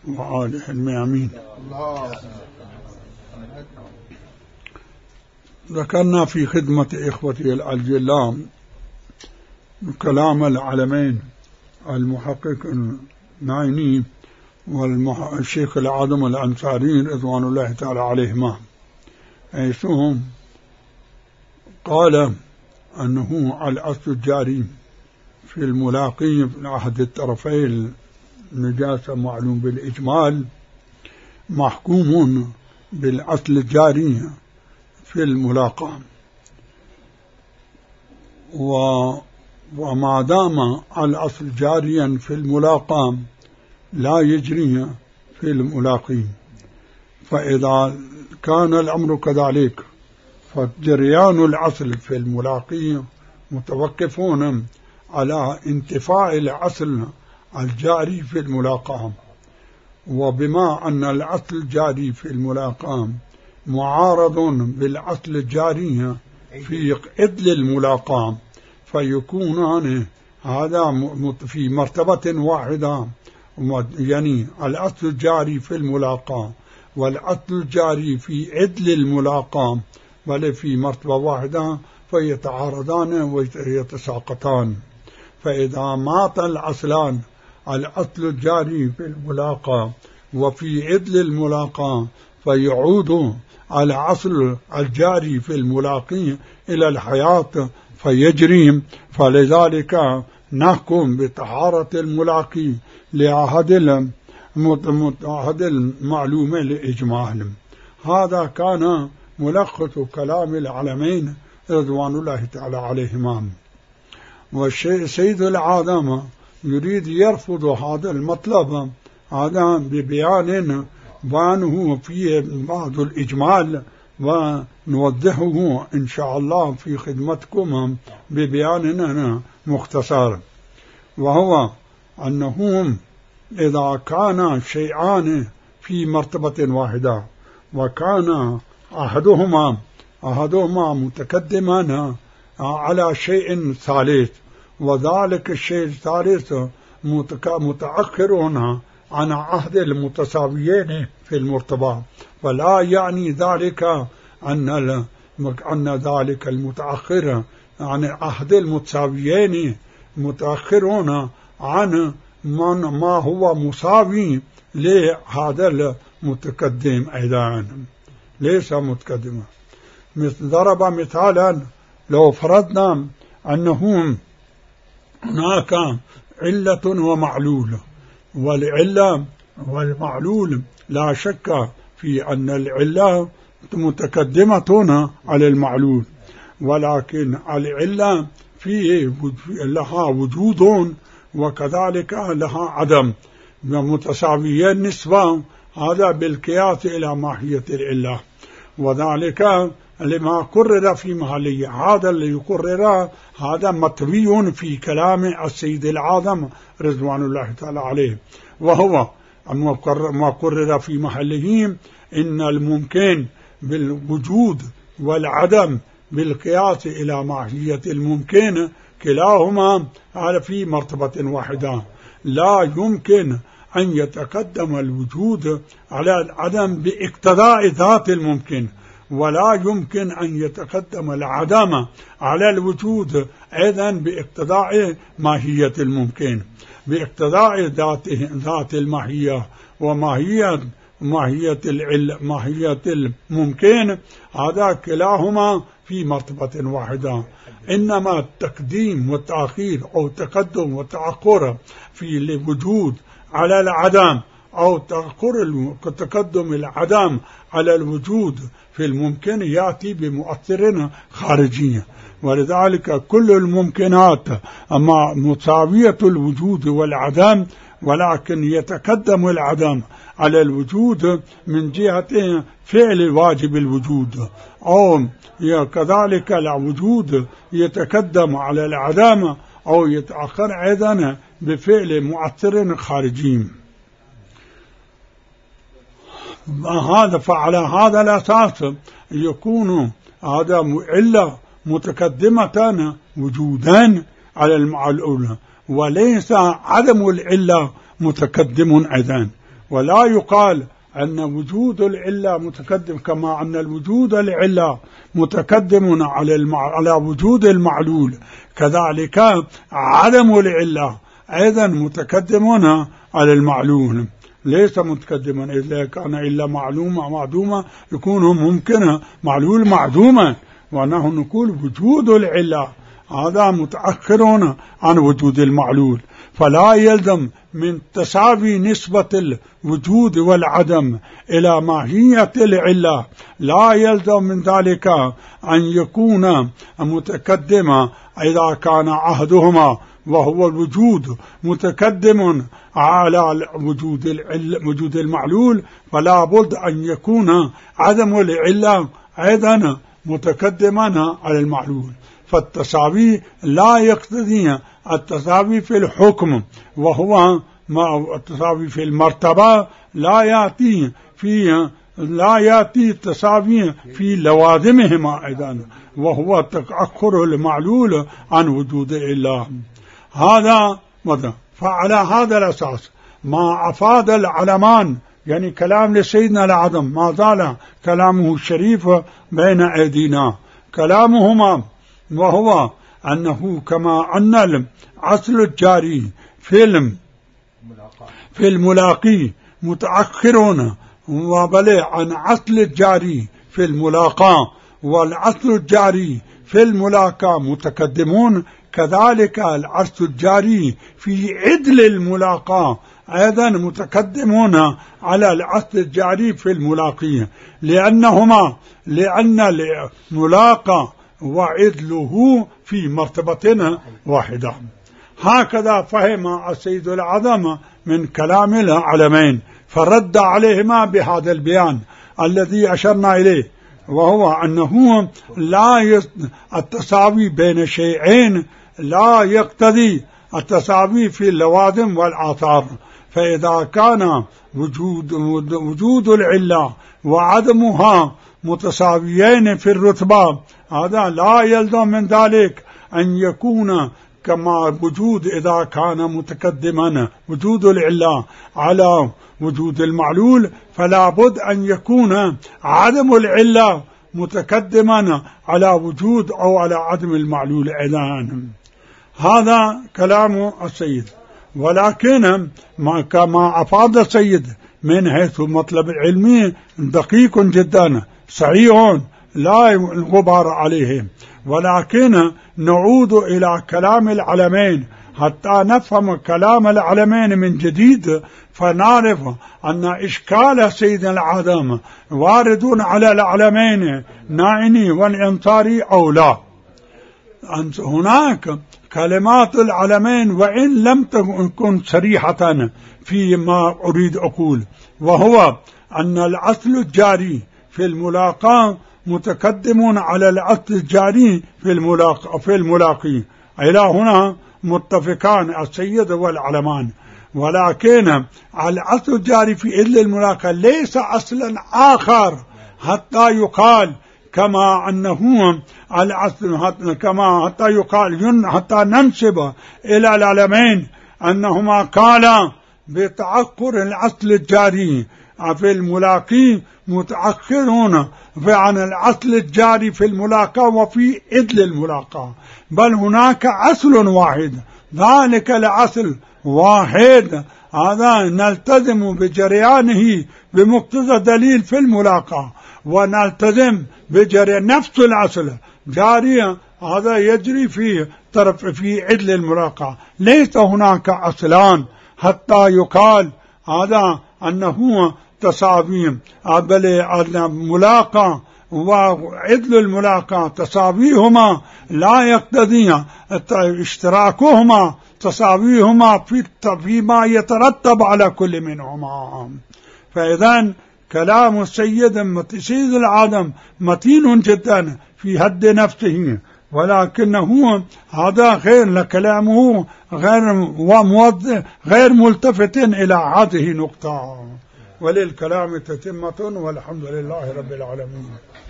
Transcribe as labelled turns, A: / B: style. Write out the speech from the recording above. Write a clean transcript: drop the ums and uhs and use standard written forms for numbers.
A: وآله الميامين. ذكرنا في خدمة إخوتي الأجلاء كلام العلمين المحقق النايني والشيخ العظم الأنصاري رضوان الله تعالى عليهما، حيثهم قال أنه الأصل الجاري في الملاقي في عهد الطرفين النجاسة معلوم بالإجمال، محكوم بالأصل الجاري في الملاقاة، وما دام الأصل جاريا في الملاقاة لا يجري في الملاقي، فإذا كان الأمر كذلك فجريان الأصل في الملاقي متوقفون على انتفاء الأصل الجاري في الملاقاة. وبما أن الأصل الجاري في الملاقاة معارض بالأصل الجاري في عدل الملاقاة، فيكونان هذا في مرتبة واحدة، يعني الأصل الجاري في الملاقاة والأصل الجاري في عدل الملاقاة بل في مرتبة واحدة، فيتعارضان ويتساقطان. فإذا مات الأصلان الأصل الجاري في الملاقاة وفي عدل الملاقاة فيعود الأصل الجاري في الملاقي إلى الحياة فيجري، فلذلك نحكم بطهارة الملاقي لعهد المعلومة لإجمال. هذا كان ملخص كلام العلمين رضوان الله تعالى عليهما. والسيد العظام يريد يرفض هذا المطلب هذا ببيان بيانه في بعض الإجمال، ونوضحه إن شاء الله في خدمتكم ببيان مختصر، وهو أنهم إذا كان شيئان في مرتبة واحدة وكان أحدهما متقدما على شيء ثالث، وذلك الشيء الثالث متأخر عن عهد المتساويين في المرتبة، فلا يعني ذلك أن ذلك المتأخر عن عهد المتساويين متأخرون عن ما هو مساوي لهذا المتقدم أيضا، ليس متقدما. ضرب مثالا، لو فرضنا أنه هناك علة ومعلول، والعلة والمعلول لا شك في أن العلة متقدمة على المعلول، ولكن العلة لها وجود وكذلك لها عدم متساوية النسبة، هذا بالقياس إلى ماهية العلة، وذلك لما قرر في محله. هذا اللي يقرر هذا متوي في كلام السيد العظم رضوان الله تعالى عليه، وهو ما قرر في محله إن الممكن بالوجود والعدم بالقياس إلى ماهية الممكن كلاهما في مرتبة واحدة، لا يمكن أن يتقدم الوجود على العدم باقتضاء ذات الممكن، ولا يمكن أن يتقدم العدم على الوجود أيضا باقتضاء ماهية الممكن، باقتضاء ذات الماهية وماهية ماهية الممكن، هذا كلاهما في مرتبة واحدة. إنما التقديم والتأخير أو تقدم وتأخر في الوجود على العدم أو تقدم العدم على الوجود في الممكن يأتي بمؤثر خارجي، ولذلك كل الممكنات أما مساوية الوجود والعدم، ولكن يتقدم العدم على الوجود من جهة فعل واجب الوجود، أو كذلك الوجود يتقدم على العدم أو يتأخر أيضا بفعل مؤثر خارجي. فعلى هذا الأساس يكون هذا علة متقدمة وجودا على المعلول، وليس عدم العلة متقدم أيضا، ولا يقال أن وجود العلة متقدم كما أن الوجود العلة متقدم على وجود المعلول، كذلك عدم العلة أيضا متقدم على المعلول، ليس متقدما. إذا كان إلا معدومة يكون ممكن معلول معدوما، ونحن نقول وجود العلة هذا متأخر عن وجود المعلول، فلا يلزم من تساوي نسبة الوجود والعدم إلى ماهية العلة، لا يلزم من ذلك أن يكون متقدما إذا كان عهدهما وهو الوجود متقدم على وجود المعلول، فلا بد أن يكون عدم العلة أيضا متقدما على المعلول. فالتساوي لا يقتضي التساوي في الحكم، وهو التساوي في المرتبة لا يأتي التساوي في لوازمهما أيضا، وهو تأخر المعلول عن وجود العلة. هذا ماذا؟ فعلى هذا الأساس ما أفاد العلمان، يعني كلام لسيدنا العظم ما زال كلامه الشريف بين أيدينا، كلامهما وهو أنه كما أن الأصل الجاري في الملاقي متأخرون وبل عن أصل الجاري في الملاقاة، والأصل الجاري في الملاقاة متقدمون، كذلك الأصل الجاري في عدل الملاقاة أيضا متقدمون على الأصل الجاري في الملاقي، لأن الملاقاة وعدله في مرتبة واحدة. هكذا فهم السيد العظم من كلام العلمين، فرد عليهما بهذا البيان الذي أشرنا إليه، وهو أنه التساوي بين شيئين لا يقتضي التساوي في اللوازم والآثار، فإذا كان وجود العلة وعدمها متساويين في الرتبة، هذا لا يلزم من ذلك أن يكون كما إذا كان متقدما وجود العلة على وجود المعلول، فلا بد أن يكون عدم العلة متقدما على وجود أو على عدم المعلول أيضا. هذا كلام السيد، ولكن كما أفاد السيد من حيث المطلب العلمي دقيق جدا صحيح لا غبار عليه، ولكن نعود إلى كلام العلمين حتى نفهم كلام العلمين من جديد، فنعرف أن إشكال سيدنا العظم وارد على العلمين نائني والإنصاري أو لا. هناك كلمات العلمين وإن لم تكن صريحة فيما أريد أقول، وهو أن الأصل الجاري في الملاقاة متقدمون على الأصل الجاري في الملاقي. إلى هنا متفقان السيد والعلمان، ولكن الأصل الجاري في إلا الملاقاة ليس أصلا آخر حتى يقال كما أنه الأصل، حتى يقال حتى ننسب إلى العلمين أنهما قالا بتأخر الأصل الجاري في الملاقي متأخرون عن الأصل الجاري في الملاقاة وفي عدل الملاقاة، بل هناك أصل واحد، ذلك الأصل واحد هذا نلتزم بجريانه بمقتضى دليل في الملاقاة، ونلتزم بجريان نفس الأصل جاريا هذا يجري في عدل الملاقاة. ليس هناك أصلان حتى يقال هذا أنه تساوي، بل الملاقاة وعدل الملاقاة تساويهما لا يقتضي اشتراكهما تساويهما فيما يترتب على كل منهما. فإذا كلام السيد العظم متين جدا في حد نفسه، ولكنه هذا غير كلامه غير ملتفت إلى هذه النقطة. وللكلام تتمة، والحمد لله رب العالمين.